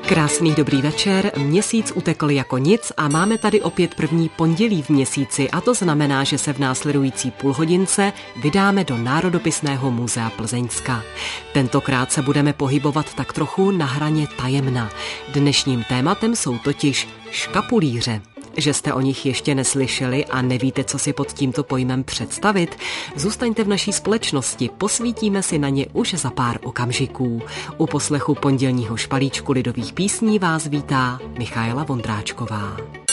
Krásný dobrý večer, měsíc utekl jako nic a máme tady opět první pondělí v měsíci a to znamená, že se v následující půlhodince vydáme do Národopisného muzea Plzeňska. Tentokrát se budeme pohybovat tak trochu na hraně tajemna. Dnešním tématem jsou totiž škapulíře. Že jste o nich ještě neslyšeli a nevíte, co si pod tímto pojmem představit? Zůstaňte v naší společnosti, posvítíme si na ně už za pár okamžiků. U poslechu pondělního špalíčku lidových písní vás vítá Michaela Vondráčková.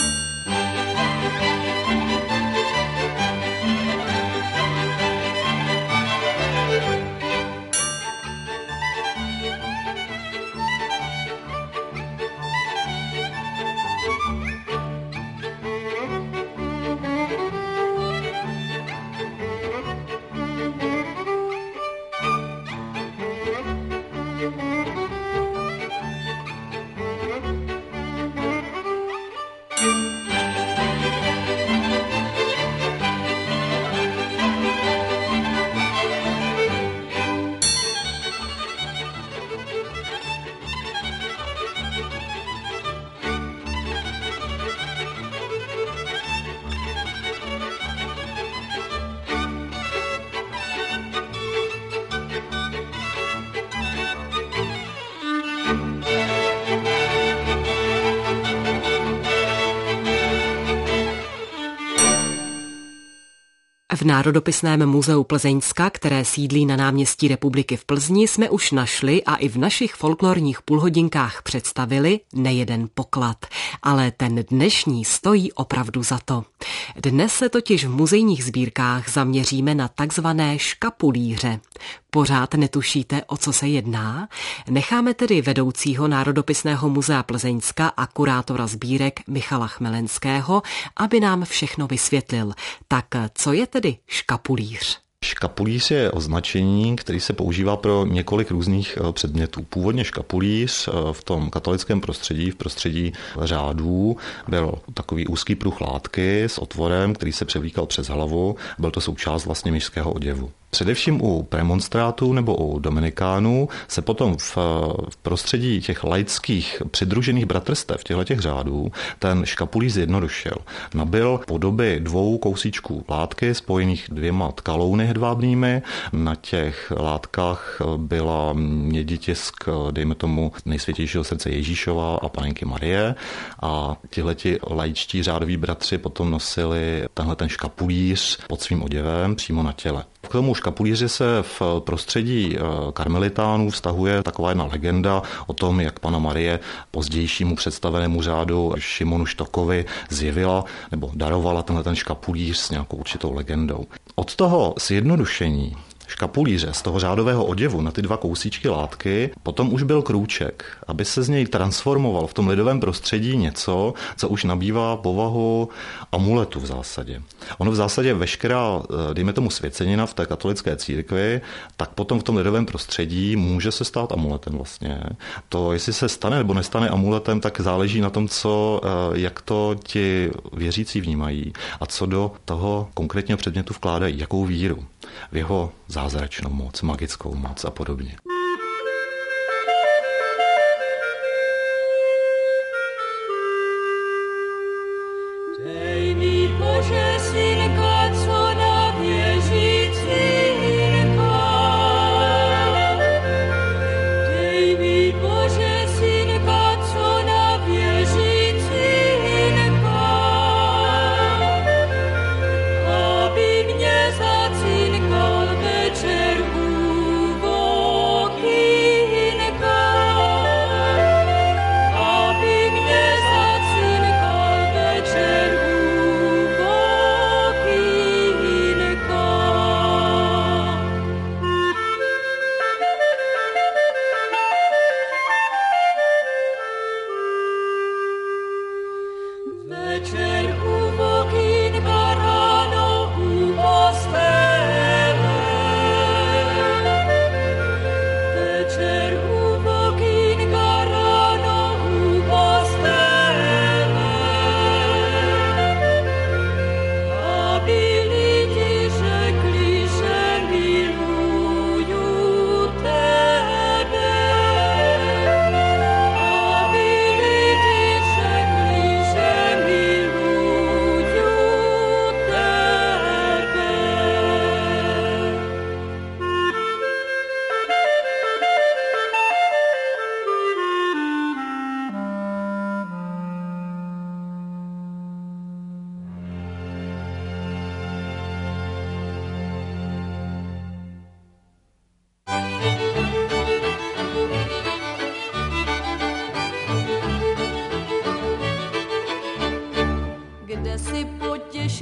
V Národopisném muzeu Plzeňska, které sídlí na náměstí Republiky v Plzni, jsme už našli a i v našich folklorních půlhodinkách představili nejeden poklad. Ale ten dnešní stojí opravdu za to. Dnes se totiž v muzejních sbírkách zaměříme na takzvané škapulíře. Pořád netušíte, o co se jedná? Necháme tedy vedoucího Národopisného muzea Plzeňska a kurátora sbírek Michala Chmelenského, aby nám všechno vysvětlil. Tak co je tedy škapulíř? Škapulíř je označení, který se používá pro několik různých předmětů. Původně škapulíř v tom katolickém prostředí, v prostředí řádů, byl takový úzký pruh látky s otvorem, který se převlíkal přes hlavu. Byl to součást vlastně mužského oděvu. Především u premonstrátů nebo u dominikánů se potom v prostředí těch laických přidružených bratrstev těchto řádů ten škapulíř zjednodušil. Nabyl podoby dvou kousíčků látky spojených dvěma tkalouny hedvábnými. Na těch látkách byla měditisk, dejme tomu, nejsvětějšího srdce Ježíšova a Panenky Marie. A tihleti laičtí řádoví bratři potom nosili tenhle ten škapulíř pod svým oděvem přímo na těle. K tomu škapulíři se v prostředí karmelitánů vztahuje taková jedna legenda o tom, jak Panna Marie pozdějšímu představenému řádu Šimonu Štokovi zjevila nebo darovala tenhle ten škapulíř s nějakou určitou legendou. Od toho zjednodušení škapulíře z toho řádového oděvu na ty dva kousíčky látky potom už byl krůček, aby se z něj transformoval v tom lidovém prostředí něco, co už nabývá povahu amuletu v zásadě. Ono v zásadě veškerá, dejme tomu, svěcenina v té katolické církvi, tak potom v tom lidovém prostředí může se stát amuletem vlastně. To, jestli se stane nebo nestane amuletem, tak záleží na tom, jak to ti věřící vnímají a co do toho konkrétního předmětu vkládají, jakou víru v jeho zázračnou moc, magickou moc a podobně.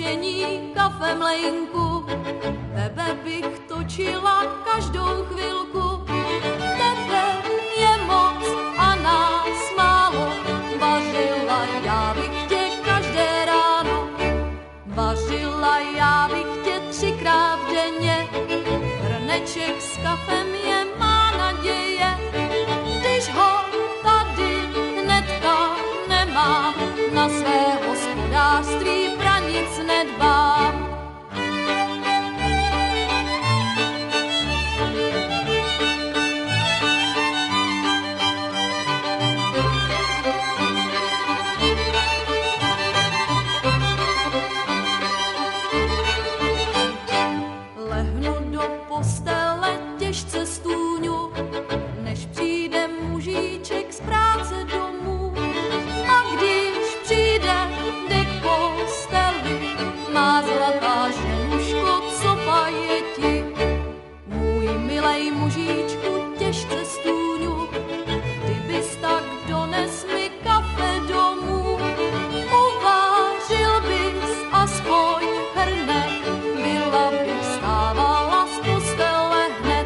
točení kafemlejnku. Tebe bych točila každou chvilku. Tebe je moc a nás málo. Vařila já bych tě každé ráno. Vařila já bych tě 3krát denně. Hrneček s kafem je má naděje. Když ho tady hnedka nemám, na své hospodářství pranic nedbám. Lehnu do postele těžce stůňu, než přijde mužíček z práce domů. A když přijde k posteli, má zlatá ženuško, co pajeti. Můj milej mužíčku, těžce stůňu, ty bys tak dones mi kafe domů. Uvařil bys aspoň hrnek, byla bych stávala z postele hned.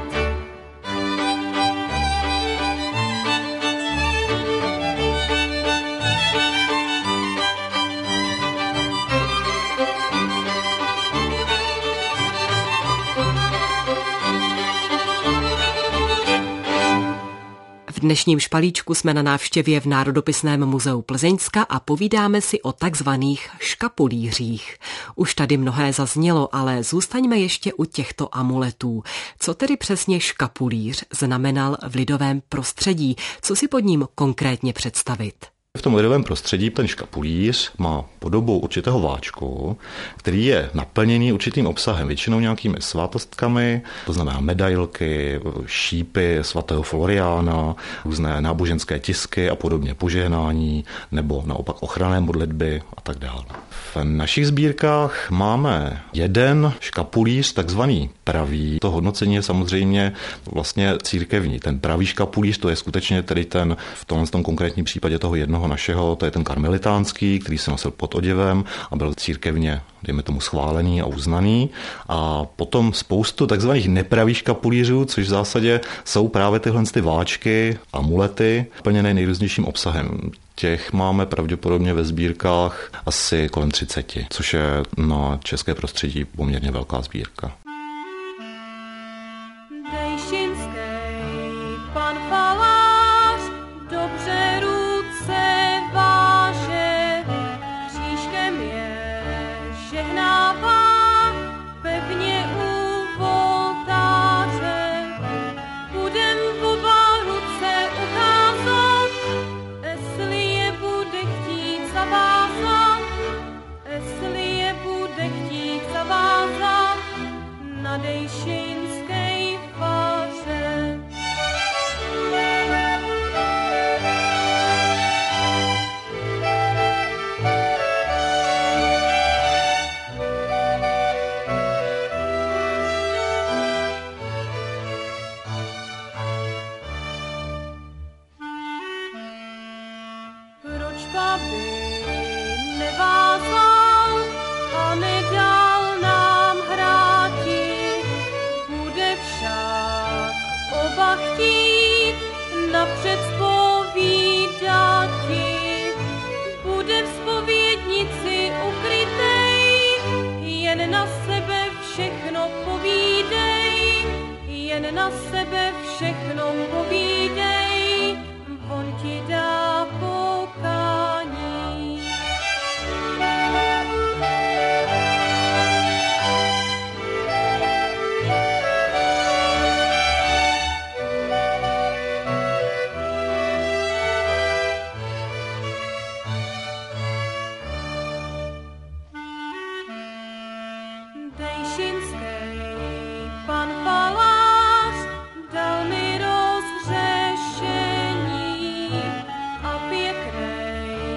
V dnešním špalíčku jsme na návštěvě v Národopisném muzeu Plzeňska a povídáme si o takzvaných škapulířích. Už tady mnohé zaznělo, ale zůstaňme ještě u těchto amuletů. Co tedy přesně škapulíř znamenal v lidovém prostředí? Co si pod ním konkrétně představit? V tom lidovém prostředí ten škapulíř má podobu určitého váčku, který je naplněný určitým obsahem, většinou nějakými svátostkami, to znamená medailky, šípy svatého Floriána, různé náboženské tisky a podobně, požehnání nebo naopak ochranné modlitby a tak dále. V našich sbírkách máme jeden škapulíř, takzvaný pravý. To hodnocení je samozřejmě vlastně církevní. Ten pravý škapulíř, to je skutečně tedy ten, v tom konkrétním případě toho jednoho našeho, to je ten karmelitánský, který se nosil pod oděvem a byl církevně, dejme tomu, schválený a uznaný. A potom spoustu takzvaných nepravých škapulířů, což v zásadě jsou právě tyhle ty váčky, amulety, plněné nejrůznějším obsahem. Těch máme pravděpodobně ve sbírkách asi kolem 30, což je na české prostředí poměrně velká sbírka. Na sebe všechno povídej, on ti dá pokání. Dejšinský pan Falář dal mi rozhřešení a pěknej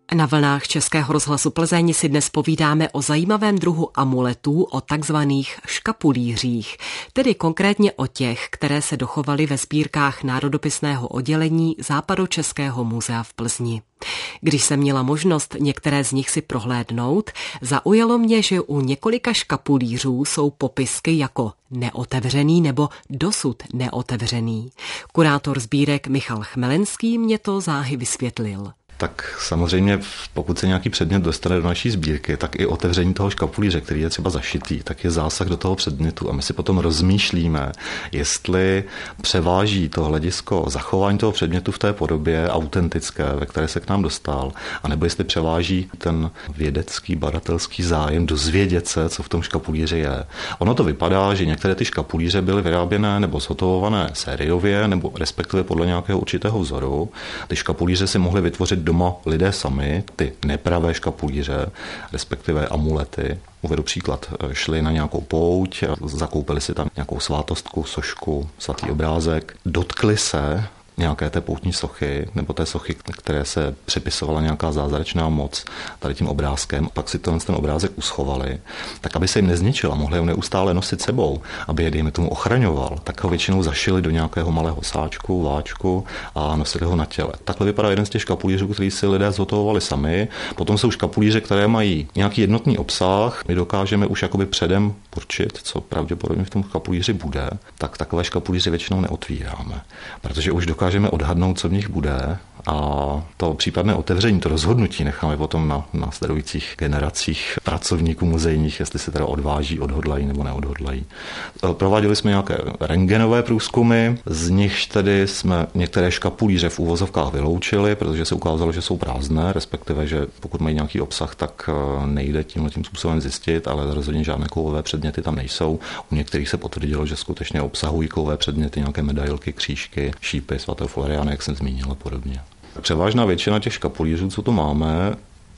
Na vlnách Českého rozhlasu Plzeň si dnes povídáme o zajímavém druhu amuletů, o takzvaných škapulířích, tedy konkrétně o těch, které se dochovaly ve sbírkách národopisného oddělení Západočeského muzea v Plzni. Když jsem měla možnost některé z nich si prohlédnout, zaujalo mě, že u několika škapulířů jsou popisky jako neotevřený nebo dosud neotevřený. Kurátor sbírek Michal Chmelenský mě to záhy vysvětlil. Tak samozřejmě, pokud se nějaký předmět dostane do naší sbírky, tak i otevření toho škapulíře, který je třeba zašitý, tak je zásah do toho předmětu a my si potom rozmýšlíme, jestli převáží to hledisko zachování toho předmětu v té podobě autentické, ve které se k nám dostal, anebo jestli převáží ten vědecký, badatelský zájem dozvědět se, co v tom škapulíři je. Ono to vypadá, že některé ty škapulíře byly vyráběné nebo zhotovované sériově, nebo respektive podle nějakého určitého vzoru. Ty škapulíře si mohly vytvořit doma lidé sami, ty nepravé škapulíře, respektive amulety. Uvedu příklad, šli na nějakou pouť, zakoupili si tam nějakou svátostku, sošku, svatý obrázek, dotkli se nějaké té poutní sochy, nebo té sochy, které se připisovala nějaká zázračná moc tady tím obrázkem, pak si ten obrázek uschovali, tak aby se jim nezničil a mohli ho neustále nosit sebou, aby je, dejme tomu, ochraňoval, tak ho většinou zašili do nějakého malého sáčku, váčku a nosili ho na těle. Takhle vypadá jeden z těch škapulířů, který si lidé zhotovovali sami. Potom jsou škapulíře, které mají nějaký jednotný obsah. My dokážeme už jakoby předem určit, co pravděpodobně v tom škapulíři bude, tak takové škapulíře většinou neotvíráme, protože už dokážeme odhadnout, co v nich bude, a to případné otevření, to rozhodnutí necháme potom na následujících generacích pracovníků muzejních, jestli se teda odváží, odhodlají nebo neodhodlají. Prováděli jsme nějaké rentgenové průzkumy, z nichž tedy jsme některé škapulíře v úvozovkách vyloučili, protože se ukázalo, že jsou prázdné, respektive, že pokud mají nějaký obsah, tak nejde tímhle tím způsobem zjistit, ale rozhodně žádné kovové předměty tam nejsou. U některých se potvrdilo, že skutečně obsahují kovové předměty, nějaké medailky, křížky, šípy svatého Floriána, jak jsem zmínil, a podobně. Převážná většina těch škapulířů, co tu máme,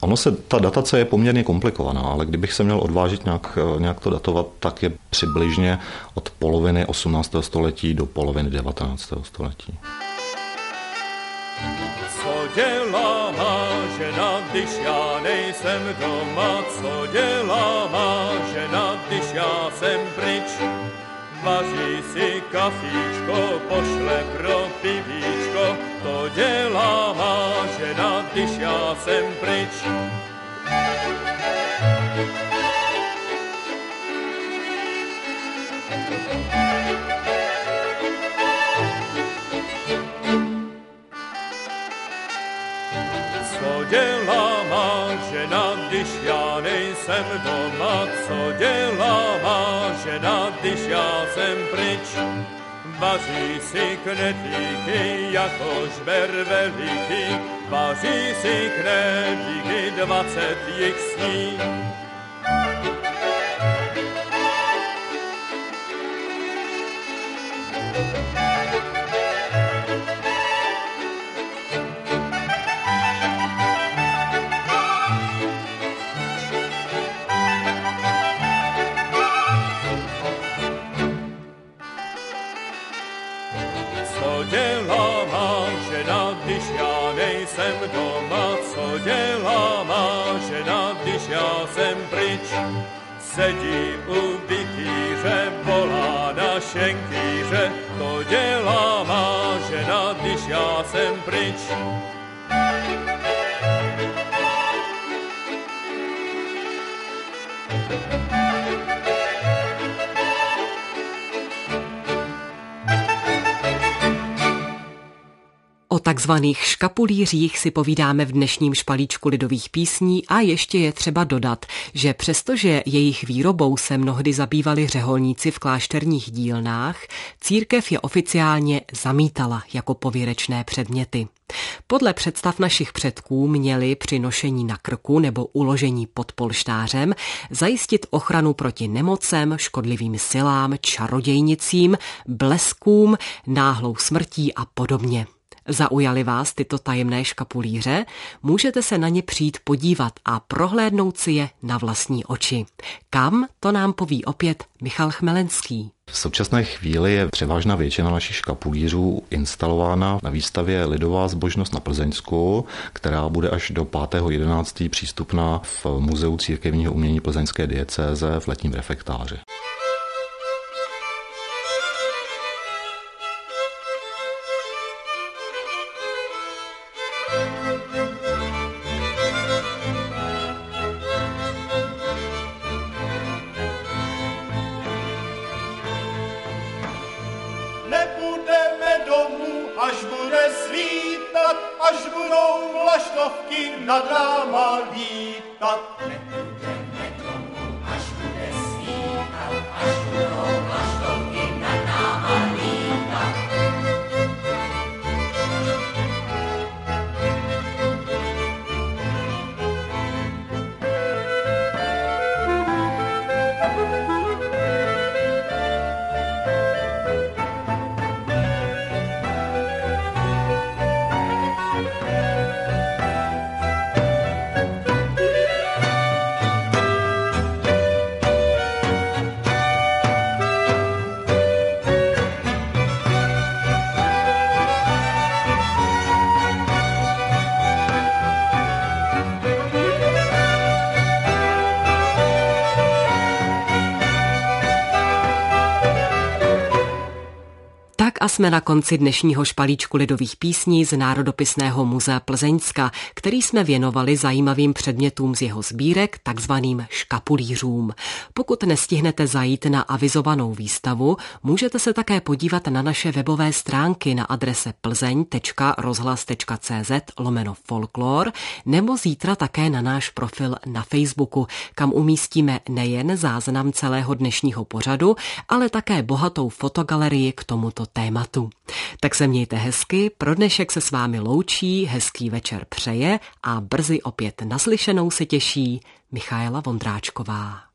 ta datace je poměrně komplikovaná, ale kdybych se měl odvážit nějak to datovat, tak je přibližně od poloviny 18. století do poloviny 19. století. Co dělá má žena, když já nejsem doma? Co dělá má žena, když já jsem pryč? Vaří si kafíčko, pošle pro pivíčko, to dělá má žena, když já jsem pryč. Co dělá má žena, když já nejsem doma? Co dělá má žena, když já jsem pryč? Vaří si knedlíky, jakož bervelíky, vaří si knedlíky, 20 jich sní. Co dělá má žena, když já nejsem doma? Co dělá má žena, když já jsem pryč? Sedí u bitýře, volá na šenkýře, to dělá má žena, když já jsem pryč. O takzvaných škapulířích si povídáme v dnešním špalíčku lidových písní a ještě je třeba dodat, že přestože jejich výrobou se mnohdy zabývali řeholníci v klášterních dílnách, církev je oficiálně zamítala jako pověrečné předměty. Podle představ našich předků měli při nošení na krku nebo uložení pod polštářem zajistit ochranu proti nemocem, škodlivým silám, čarodějnicím, bleskům, náhlou smrtí a podobně. Zaujaly vás tyto tajemné škapulíře? Můžete se na ně přijít podívat a prohlédnout si je na vlastní oči. Kam, to nám poví opět Michal Chmelenský. V současné chvíli je převážná většina našich škapulířů instalována na výstavě Lidová zbožnost na Plzeňsku, která bude až do 5.11. přístupná v Muzeu církevního umění plzeňské diecéze v letním refektáři. Nebudeme domů, až bude svítat, až budou vlaštovky nad náma lítat. Nebudeme domů, až bude svítat, až budou vlaštovky nad náma lítat. A jsme na konci dnešního špalíčku lidových písní z Národopisného muzea Plzeňska, který jsme věnovali zajímavým předmětům z jeho sbírek, takzvaným škapulířům. Pokud nestihnete zajít na avizovanou výstavu, můžete se také podívat na naše webové stránky na adrese plzeň.rozhlas.cz/folklor nebo zítra také na náš profil na Facebooku, kam umístíme nejen záznam celého dnešního pořadu, ale také bohatou fotogalerii k tomuto tématu. Tak se mějte hezky, pro dnešek se s vámi loučí, hezký večer přeje a brzy opět naslyšenou se těší Michaela Vondráčková.